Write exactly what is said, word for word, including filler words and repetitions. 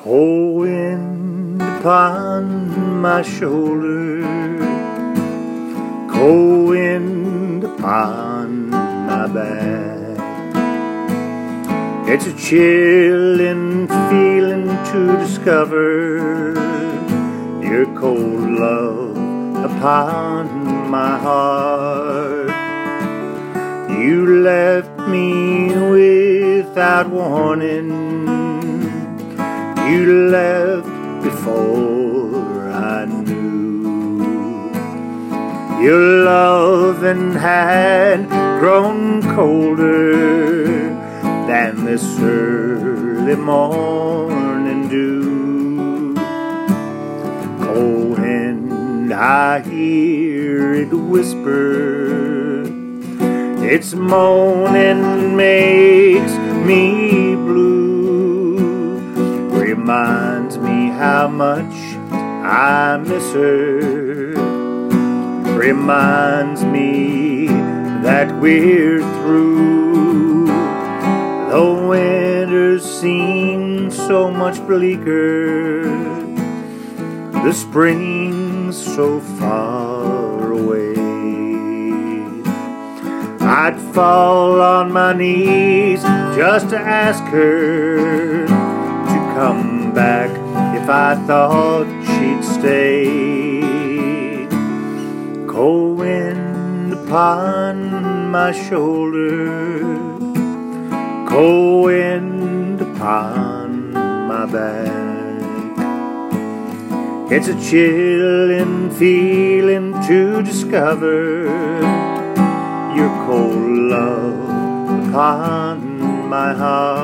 Cold wind upon my shoulder, cold wind upon my back. It's a chilling feeling to discover your cold love upon my heart. You left me without warning. You left before I knew. Your loving had grown colder than this early morning dew. Cold wind, I hear it whisper, its moaning makes me blue. Reminds me how much I miss her. Reminds me that we're through. The winters seem so much bleaker, the spring's so far away. I'd fall on my knees just to ask her to come back if I thought she'd stay. Cold wind upon my shoulder, cold wind upon my back. It's a chilling feeling to discover your cold love upon my heart.